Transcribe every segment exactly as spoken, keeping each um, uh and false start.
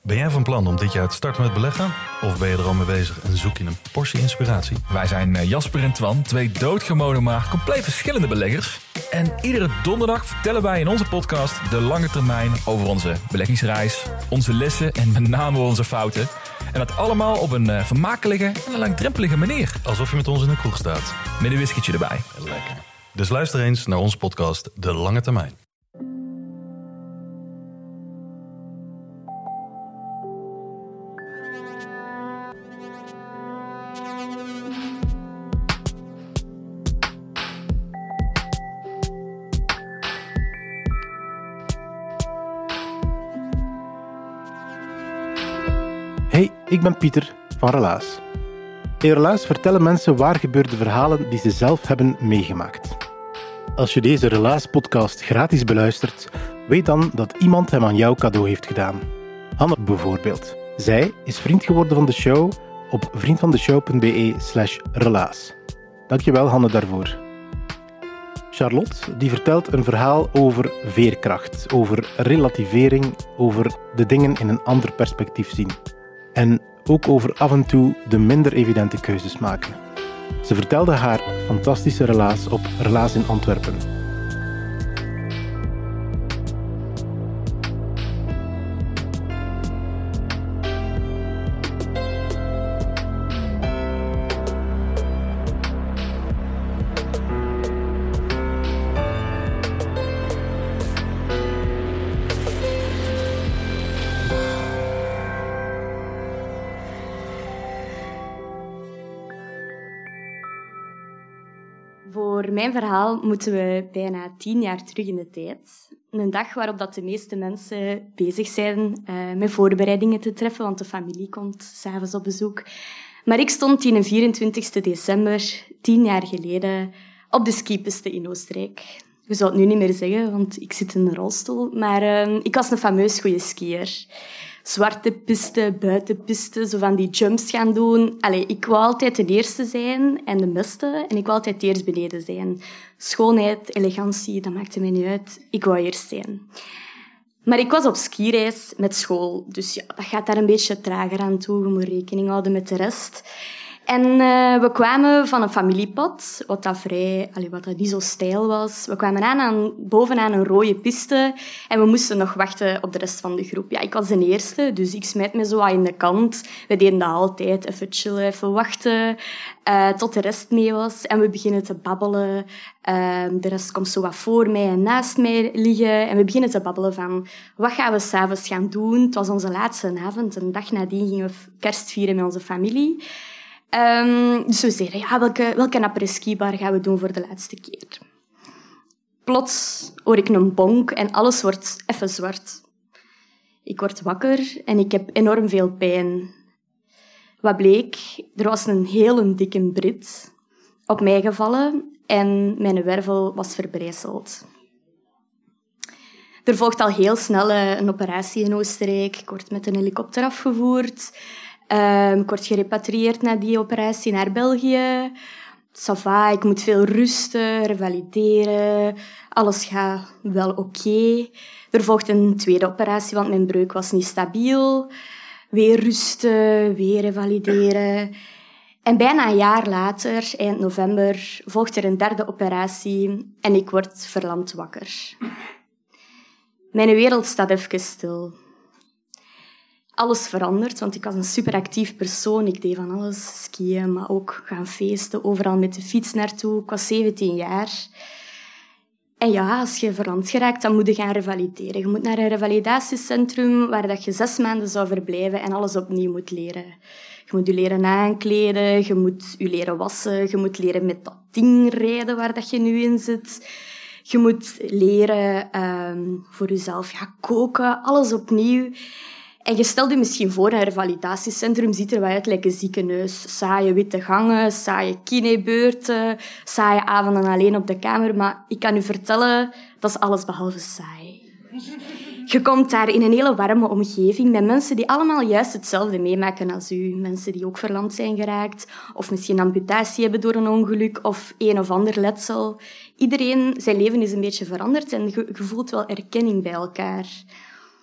Ben jij van plan om dit jaar te starten met beleggen? Of ben je er al mee bezig en zoek je een portie inspiratie? Wij zijn Jasper en Twan, twee doodgewone maar compleet verschillende beleggers. En iedere donderdag vertellen wij in onze podcast de lange termijn over onze beleggingsreis, onze lessen en met name onze fouten. En dat allemaal op een vermakelijke en een langdrempelige manier. Alsof je met ons in een kroeg staat. Met een whiskytje erbij. Lekker. Dus luister eens naar onze podcast De Lange Termijn. Hey, ik ben Pieter van Relaas. In Relaas vertellen mensen waar gebeurde verhalen die ze zelf hebben meegemaakt. Als je deze Relaas-podcast gratis beluistert, weet dan dat iemand hem aan jou cadeau heeft gedaan. Hanne bijvoorbeeld. Zij is vriend geworden van de show op vriendvandeshow.be slash relaas. Dankjewel Hanne daarvoor. Charlotte die vertelt een verhaal over veerkracht, over relativering, over de dingen in een ander perspectief zien. En ook over af en toe de minder evidente keuzes maken. Ze vertelde haar fantastische relaas op Relaas in Antwerpen. Voor mijn verhaal moeten we bijna tien jaar terug in de tijd. Een dag waarop dat de meeste mensen bezig zijn uh, met voorbereidingen te treffen, want de familie komt 's avonds op bezoek. Maar ik stond die vierentwintigste december, tien jaar geleden, op de skipiste in Oostenrijk. Je zou het nu niet meer zeggen, want ik zit in een rolstoel. Maar uh, ik was een fameus goede skier. Zwarte piste, buitenpiste, zo van die jumps gaan doen. Allee, ik wou altijd de eerste zijn en de beste. En ik wou altijd eerst beneden zijn. Schoonheid, elegantie, dat maakte mij niet uit. Ik wou eerst zijn. Maar ik was op skireis met school. Dus ja, dat gaat daar een beetje trager aan toe. Je moet rekening houden met de rest. En uh, we kwamen van een familiepad, wat dat vrij, allee, wat dat niet zo steil was. We kwamen aan, aan bovenaan een rode piste en we moesten nog wachten op de rest van de groep. Ja, ik was de eerste, dus ik smijt me zo wat in de kant. We deden dat altijd, even chillen, even wachten, uh, tot de rest mee was. En we beginnen te babbelen. Uh, de rest komt zo wat voor mij en naast mij liggen. En we beginnen te babbelen van, wat gaan we 's avonds gaan doen? Het was onze laatste avond. Een dag nadien gingen we kerst vieren met onze familie. Um, dus we zeiden, ja, welke, welke après-ski-bar gaan we doen voor de laatste keer? Plots hoor ik een bonk en alles wordt even zwart. Ik word wakker en ik heb enorm veel pijn. Wat bleek? Er was een hele dikke Brit op mij gevallen en mijn wervel was verbrijzeld. Er volgt al heel snel een operatie in Oostenrijk. Ik word met een helikopter afgevoerd. Um, ik word gerepatrieerd na die operatie naar België. Ça va, ik moet veel rusten, revalideren. Alles gaat wel oké. Okay. Er volgt een tweede operatie, want mijn breuk was niet stabiel. Weer rusten, weer revalideren. En bijna een jaar later, eind november, volgt er een derde operatie en ik word verlamd wakker. Mijn wereld staat even stil. Alles verandert, want ik was een superactief persoon. Ik deed van alles, skiën, maar ook gaan feesten, overal met de fiets naartoe. Ik was zeventien jaar. En ja, als je verlamd geraakt, dan moet je gaan revalideren. Je moet naar een revalidatiecentrum waar dat je zes maanden zou verblijven en alles opnieuw moet leren. Je moet je leren aankleden, je moet je leren wassen, je moet leren met dat ding rijden waar dat je nu in zit. Je moet leren um, voor jezelf ja, koken, alles opnieuw. En je stelt je misschien voor, een revalidatiecentrum ziet er wel uit lijkt een ziekenhuis. Saaie witte gangen, saaie kinebeurten, saaie avonden alleen op de kamer. Maar ik kan u vertellen, dat is alles behalve saai. Je komt daar in een hele warme omgeving met mensen die allemaal juist hetzelfde meemaken als u. Mensen die ook verlamd zijn geraakt, of misschien amputatie hebben door een ongeluk, of een of ander letsel. Iedereen, zijn leven is een beetje veranderd en je, je voelt wel erkenning bij elkaar.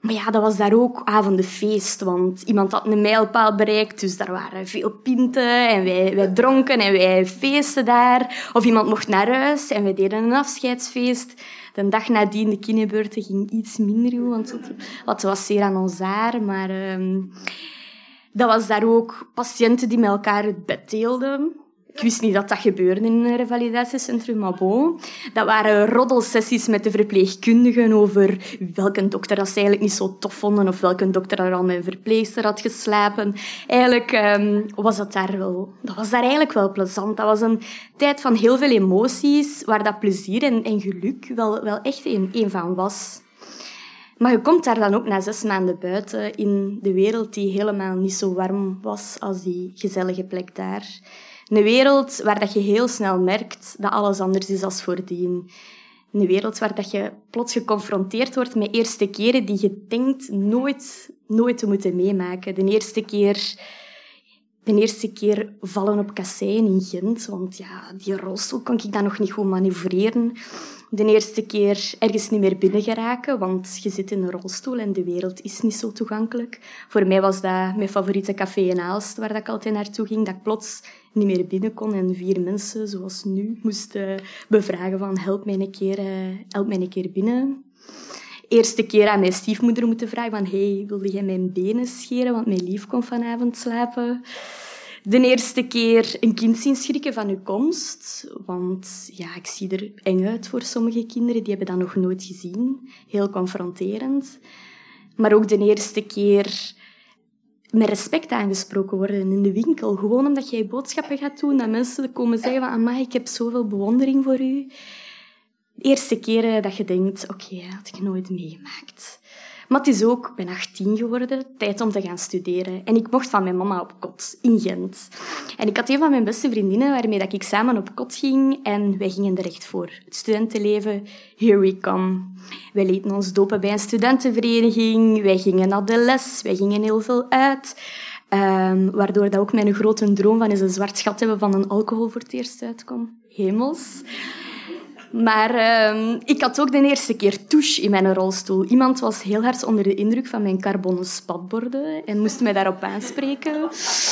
Maar ja, dat was daar ook avondenfeest, want iemand had een mijlpaal bereikt, dus daar waren veel pinten en wij, wij dronken en wij feesten daar. Of iemand mocht naar huis en wij deden een afscheidsfeest. De dag nadien, de kinderbeurten, ging iets minder goed, want het was zeer aan ons haar. Maar um, dat was daar ook patiënten die met elkaar het bed deelden. Ik wist niet dat dat gebeurde in een revalidatiecentrum, maar bon. Dat waren roddelsessies met de verpleegkundigen over welke dokter dat ze eigenlijk niet zo tof vonden of welke dokter er al met een verpleegster had geslapen. Eigenlijk um, was dat daar wel... Dat was daar eigenlijk wel plezant. Dat was een tijd van heel veel emoties, waar dat plezier en, en geluk wel, wel echt een, een van was. Maar je komt daar dan ook na zes maanden buiten in de wereld die helemaal niet zo warm was als die gezellige plek daar. Een wereld waar dat je heel snel merkt dat alles anders is dan voordien. Een wereld waar dat je plots geconfronteerd wordt met eerste keren die je denkt nooit, nooit te moeten meemaken. De eerste keer, de eerste keer vallen op kasseien in Gent, want ja, die rolstoel kon ik dan nog niet goed manoeuvreren. De eerste keer ergens niet meer binnen geraken, want je zit in een rolstoel en de wereld is niet zo toegankelijk. Voor mij was dat mijn favoriete café in Aalst, waar ik altijd naartoe ging, dat ik plots niet meer binnen kon en vier mensen, zoals nu, moesten bevragen van help mij een keer, help mij een keer binnen. Eerste keer aan mijn stiefmoeder moeten vragen van hey, wilde jij mijn benen scheren, want mijn lief kon vanavond slapen. De eerste keer een kind zien schrikken van uw komst. Want ja, ik zie er eng uit voor sommige kinderen. Die hebben dat nog nooit gezien. Heel confronterend. Maar ook de eerste keer met respect aangesproken worden in de winkel. Gewoon omdat jij boodschappen gaat doen. Dat mensen komen zeggen van amai, ik heb zoveel bewondering voor u. De eerste keer dat je denkt, oké, okay, dat had ik nooit meegemaakt. Maar het is ook, ik ben achttien geworden, tijd om te gaan studeren. En ik mocht van mijn mama op kot, in Gent. En ik had een van mijn beste vriendinnen waarmee dat ik samen op kot ging. En wij gingen er echt voor. Het studentenleven, here we come. Wij lieten ons dopen bij een studentenvereniging. Wij gingen naar de les. Wij gingen heel veel uit. Um, waardoor dat ook mijn grote droom van eens een zwart gat hebben van een alcohol voor het eerst uitkwam. Hemels. Maar uh, ik had ook de eerste keer touche in mijn rolstoel. Iemand was heel hard onder de indruk van mijn carbonnen spatborden en moest mij daarop aanspreken.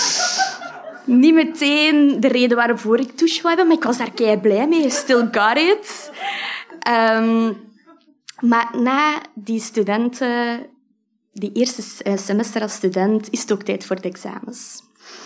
Niet meteen de reden waarvoor ik touche wou hebben, maar ik was daar kei blij mee. Still got it. Um, maar na die studenten, die eerste semester als student, is het ook tijd voor de examens.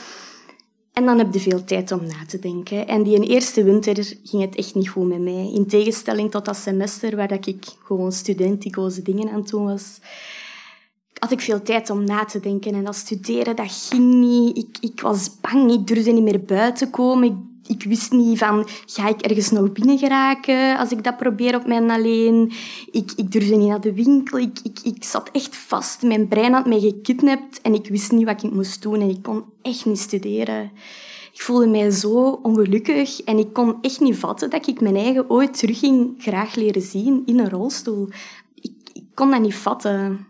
En dan heb je veel tijd om na te denken. En die eerste winter ging het echt niet goed met mij. In tegenstelling tot dat semester waar ik gewoon studenticoze dingen aan het doen was, had ik veel tijd om na te denken. En dat studeren, dat ging niet. Ik, ik was bang, ik durfde niet meer buiten komen. Ik, ik wist niet van, ga ik ergens nog binnen geraken als ik dat probeer op mijn alleen? Ik, ik durfde niet naar de winkel. Ik, ik, ik zat echt vast. Mijn brein had mij gekidnapt en ik wist niet wat ik moest doen. En ik kon echt niet studeren. Ik voelde mij zo ongelukkig en ik kon echt niet vatten dat ik mijn eigen ooit terug ging graag leren zien in een rolstoel. Ik, ik kon dat niet vatten.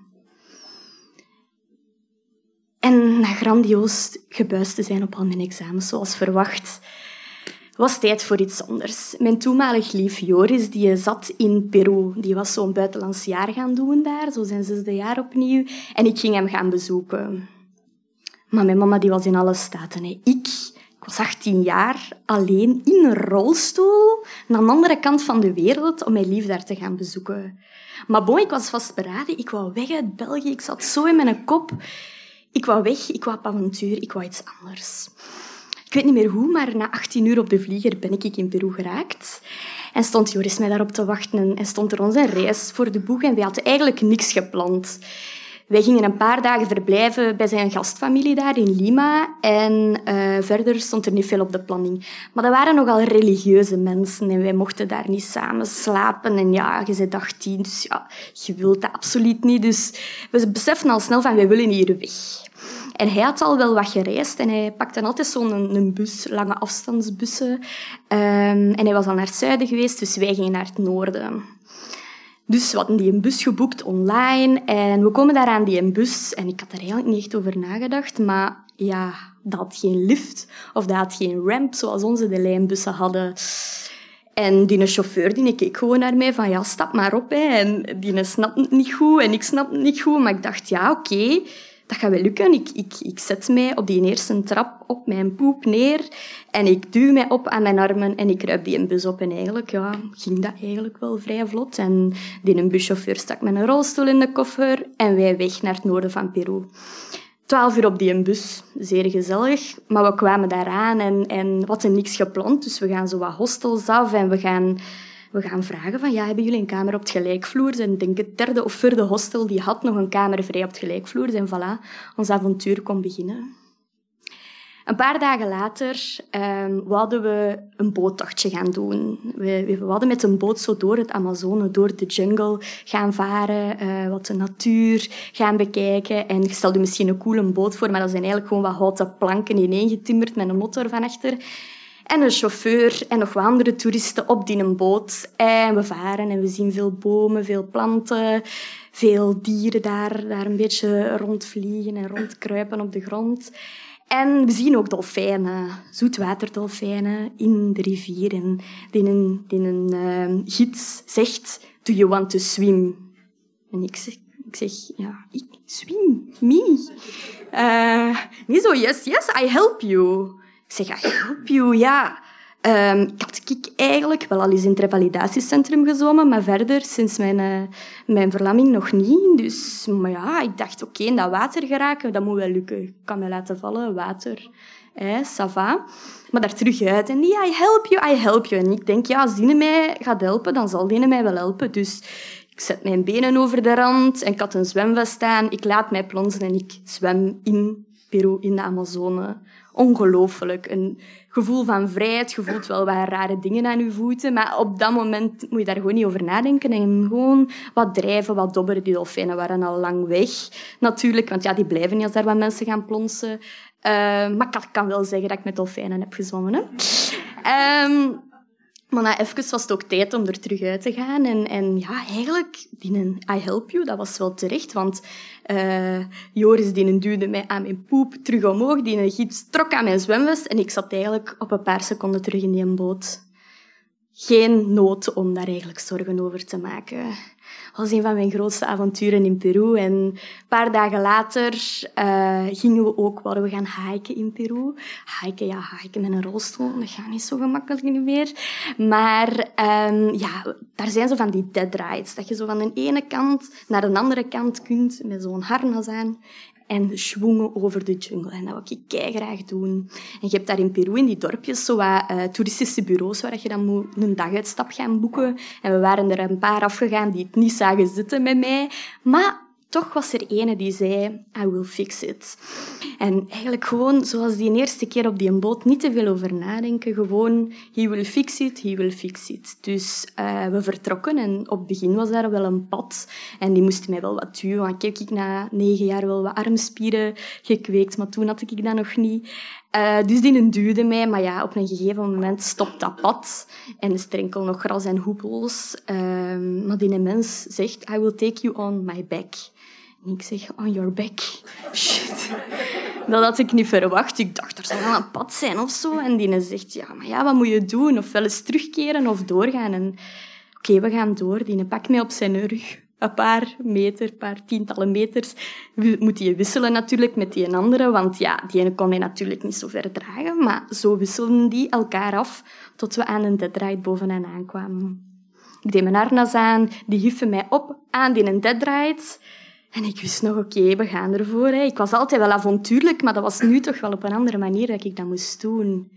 En na grandioos gebuist te zijn op al mijn examens, zoals verwacht, was tijd voor iets anders. Mijn toenmalig lief Joris, die zat in Peru. Die was zo'n buitenlands jaar gaan doen daar, zo zijn zesde jaar opnieuw. En ik ging hem gaan bezoeken. Maar mijn mama die was in alle staten. Hè. Ik, ik was achttien jaar, alleen in een rolstoel, aan de andere kant van de wereld, om mijn lief daar te gaan bezoeken. Maar bon, ik was vastberaden. Ik wou weg uit België. Ik zat zo in mijn kop. Ik wou weg, ik wou op avontuur, ik wou iets anders. Ik weet niet meer hoe, maar na achttien uur op de vlieger ben ik in Peru geraakt. En stond Joris mij daarop te wachten en stond er onze reis voor de boeg en wij hadden eigenlijk niks gepland. Wij gingen een paar dagen verblijven bij zijn gastfamilie daar in Lima en uh, verder stond er niet veel op de planning. Maar dat waren nogal religieuze mensen en wij mochten daar niet samen slapen. En ja, je bent achttien, dus ja, je wilt dat absoluut niet. Dus we beseften al snel van, wij willen hier weg. En hij had al wel wat gereisd en hij pakte altijd zo'n een bus, lange afstandsbussen. Um, en hij was al naar het zuiden geweest, dus wij gingen naar het noorden. Dus we hadden die een bus geboekt online en we komen daar aan die een bus. En ik had er eigenlijk niet echt over nagedacht, maar ja, dat had geen lift of dat had geen ramp zoals onze de lijnbussen hadden. En die chauffeur die keek gewoon naar mij van, ja, stap maar op. Hè. En die snapt het niet goed en ik snap het niet goed. Maar ik dacht, ja, oké, okay, dat gaat wel lukken. Ik, ik, ik zet mij op die eerste trap op mijn poep neer en ik duw mij op aan mijn armen en ik kruip die een bus op. En eigenlijk ja, ging dat eigenlijk wel vrij vlot. En die een buschauffeur stak met een rolstoel in de koffer en wij weg naar het noorden van Peru. Twaalf uur op die bus, zeer gezellig. Maar we kwamen daaraan en, en we hadden niks gepland. Dus we gaan zo wat hostels af en we gaan, we gaan vragen van, ja, hebben jullie een kamer op het gelijkvloers? En ik denk het derde of vierde hostel die had nog een kamer vrij op het gelijkvloers. En voilà, ons avontuur kon beginnen. Een paar dagen later um, wouden we een boottochtje gaan doen. We, we wouden met een boot zo door het Amazone, door de jungle gaan varen, uh, wat de natuur gaan bekijken. En je stelt je misschien een coole boot voor, maar dat zijn eigenlijk gewoon wat houten planken ineengetimmerd met een motor van achter. En een chauffeur en nog wat andere toeristen op die een boot. En we varen en we zien veel bomen, veel planten, veel dieren daar, daar een beetje rondvliegen en rondkruipen op de grond. En we zien ook dolfijnen, zoetwaterdolfijnen in de rivier. En die een, die een uh, gids zegt, do you want to swim? En ik zeg, ik zeg ja, ik swim, me. Uh, niet zo, yes, yes, I help you. Ik zeg, I help you, ja. Um, ik had ik eigenlijk wel al eens in het revalidatiecentrum gezwommen, maar verder, sinds mijn, uh, mijn verlamming, nog niet. Dus, maar ja, ik dacht, oké, okay, in dat water geraken, dat moet wel lukken. Ik kan me laten vallen, water, hè, ça va. Maar daar terug uit. En die, I help you, I help you. En ik denk, ja, als die mij gaat helpen, dan zal die mij wel helpen. Dus ik zet mijn benen over de rand en ik had een zwemvest aan. Ik laat mij plonzen en ik zwem in Peru, in de Amazone. Ongelooflijk. Een gevoel van vrijheid. Je voelt wel wat rare dingen aan je voeten, maar op dat moment moet je daar gewoon niet over nadenken en gewoon wat drijven, wat dobberen. Die dolfijnen waren al lang weg, natuurlijk, want ja, die blijven niet als daar wat mensen gaan plonsen. Uh, maar ik kan wel zeggen dat ik met dolfijnen heb gezwommen. Hè. Um, Maar na even was het ook tijd om er terug uit te gaan. En, en ja, eigenlijk, die I help you, dat was wel terecht. Want uh, Joris die duwde mij aan mijn poep terug omhoog. Die een gids trok aan mijn zwemvest. En ik zat eigenlijk op een paar seconden terug in die boot. Geen nood om daar eigenlijk zorgen over te maken. Dat was een van mijn grootste avonturen in Peru. En een paar dagen later uh, gingen we ook, wouden we gaan hiken in Peru. Hiken, ja, hiken met een rolstoel, dat gaat niet zo gemakkelijk meer. Maar um, ja, daar zijn zo van die dead rides. Dat je zo van de ene kant naar de andere kant kunt, met zo'n harnas aan. En schwungen over de jungle. En dat wil ik keigraag doen. En je hebt daar in Peru, in die dorpjes, zo wat uh, toeristische bureaus waar je dan moet een daguitstap gaan boeken. En we waren er een paar afgegaan die het niet zagen zitten met mij. Maar toch was er ene die zei, I will fix it. En eigenlijk gewoon, zoals die eerste keer op die boot, niet te veel over nadenken. Gewoon, he will fix it, he will fix it. Dus uh, we vertrokken en op het begin was daar wel een pad. En die moest mij wel wat duwen. Want ik heb na negen jaar wel wat armspieren gekweekt, maar toen had ik dat nog niet. Uh, dus die duwde mij, maar ja, op een gegeven moment stopt dat pad. En is er enkel nog gras en hoepels. Uh, maar die mens zegt, I will take you on my back. En ik zeg, on your back. Shit. Dat had ik niet verwacht. Ik dacht, er zal wel een pad zijn of zo. En die zegt, ja, maar ja, wat moet je doen? Of wel eens terugkeren of doorgaan. En oké, okay, we gaan door. Die pakt mij op zijn rug. Een paar meter, een paar tientallen meters. Moet je wisselen natuurlijk met die andere. Want ja, die ene kon hij natuurlijk niet zo ver dragen. Maar zo wisselden die elkaar af tot we aan een dead ride bovenaan aankwamen. Ik deed mijn harnas aan. Die hieven mij op aan die een dead ride. En ik wist nog, oké, okay, we gaan ervoor. Hè. Ik was altijd wel avontuurlijk, maar dat was nu toch wel op een andere manier dat ik dat moest doen.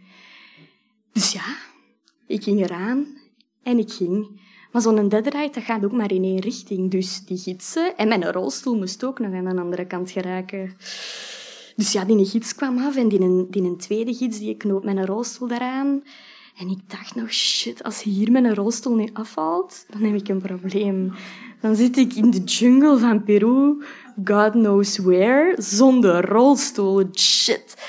Dus ja, ik ging eraan en ik ging. Maar zo'n dead ride, dat gaat ook maar in één richting. Dus die gidsen en mijn rolstoel moest ook nog aan de andere kant geraken. Dus ja, die gids kwam af en die een, die een tweede gids, die knoopt mijn rolstoel daaraan. En ik dacht nog, shit, als hier mijn rolstoel nu afvalt, dan heb ik een probleem. Dan zit ik in de jungle van Peru, God knows where, zonder rolstoel. Shit.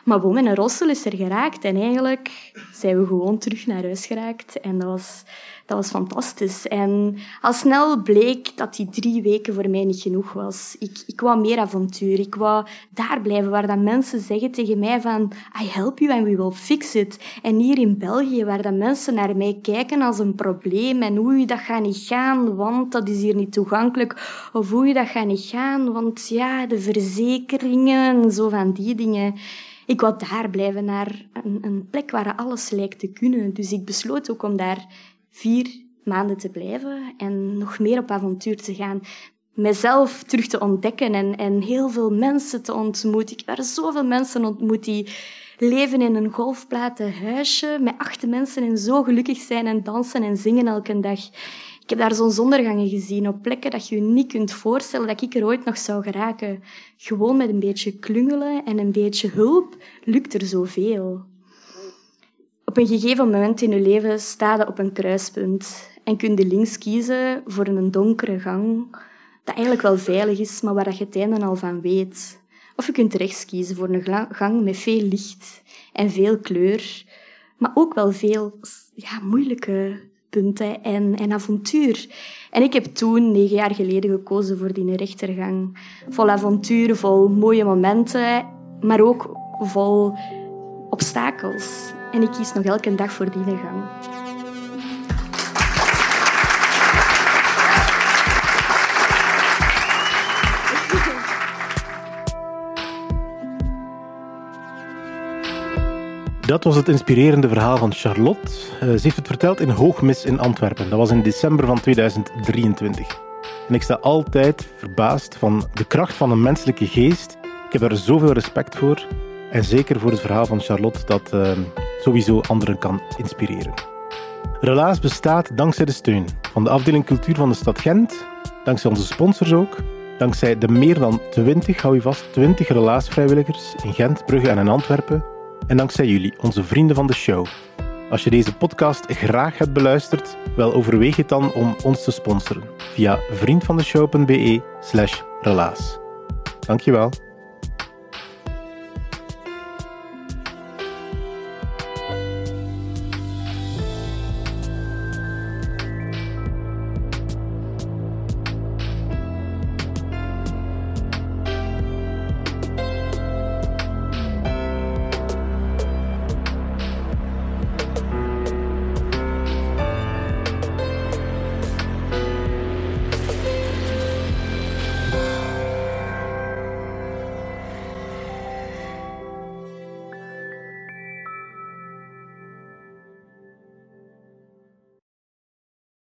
Maar bon, mijn rolstoel is er geraakt en eigenlijk zijn we gewoon terug naar huis geraakt. En dat was, dat was fantastisch. En al snel bleek dat die drie weken voor mij niet genoeg was. Ik, ik wou meer avontuur. Ik wou daar blijven waar dat mensen zeggen tegen mij van I help you and we will fix it. En hier in België, waar dat mensen naar mij kijken als een probleem en oei, dat gaat niet gaan, want dat is hier niet toegankelijk. Of oei, dat gaat niet gaan, want ja, de verzekeringen en zo van die dingen. Ik wou daar blijven, naar een, een plek waar alles lijkt te kunnen. Dus ik besloot ook om daar vier maanden te blijven en nog meer op avontuur te gaan. Mijzelf terug te ontdekken en, en heel veel mensen te ontmoeten. Ik heb daar zoveel mensen ontmoet die leven in een golfplaten huisje met acht mensen en zo gelukkig zijn en dansen en zingen elke dag. Ik heb daar zonsondergangen gezien op plekken dat je je niet kunt voorstellen dat ik er ooit nog zou geraken. Gewoon met een beetje klungelen en een beetje hulp lukt er zoveel. Op een gegeven moment in je leven sta je op een kruispunt en kun je links kiezen voor een donkere gang dat eigenlijk wel veilig is, maar waar je het einde al van weet. Of je kunt rechts kiezen voor een gang met veel licht en veel kleur, maar ook wel veel ja, moeilijke punten en, en avontuur. En ik heb toen, negen jaar geleden, gekozen voor die rechtergang. Vol avontuur, vol mooie momenten, maar ook vol obstakels. En ik kies nog elke dag voor die gang. Dat was het inspirerende verhaal van Charlotte. Uh, ze heeft het verteld in Hoogmis in Antwerpen. Dat was in december van tweeduizend drieëntwintig. En ik sta altijd verbaasd van de kracht van een menselijke geest. Ik heb daar zoveel respect voor. En zeker voor het verhaal van Charlotte dat uh, sowieso anderen kan inspireren. Relaas bestaat dankzij de steun van de afdeling cultuur van de stad Gent, dankzij onze sponsors ook, dankzij de meer dan twintig, hou je vast, twintig Relaas-vrijwilligers in Gent, Brugge en in Antwerpen, en dankzij jullie, onze vrienden van de show. Als je deze podcast graag hebt beluisterd, wel overweeg het dan om ons te sponsoren via vriendvandeshow.be slash relaas. Dankjewel.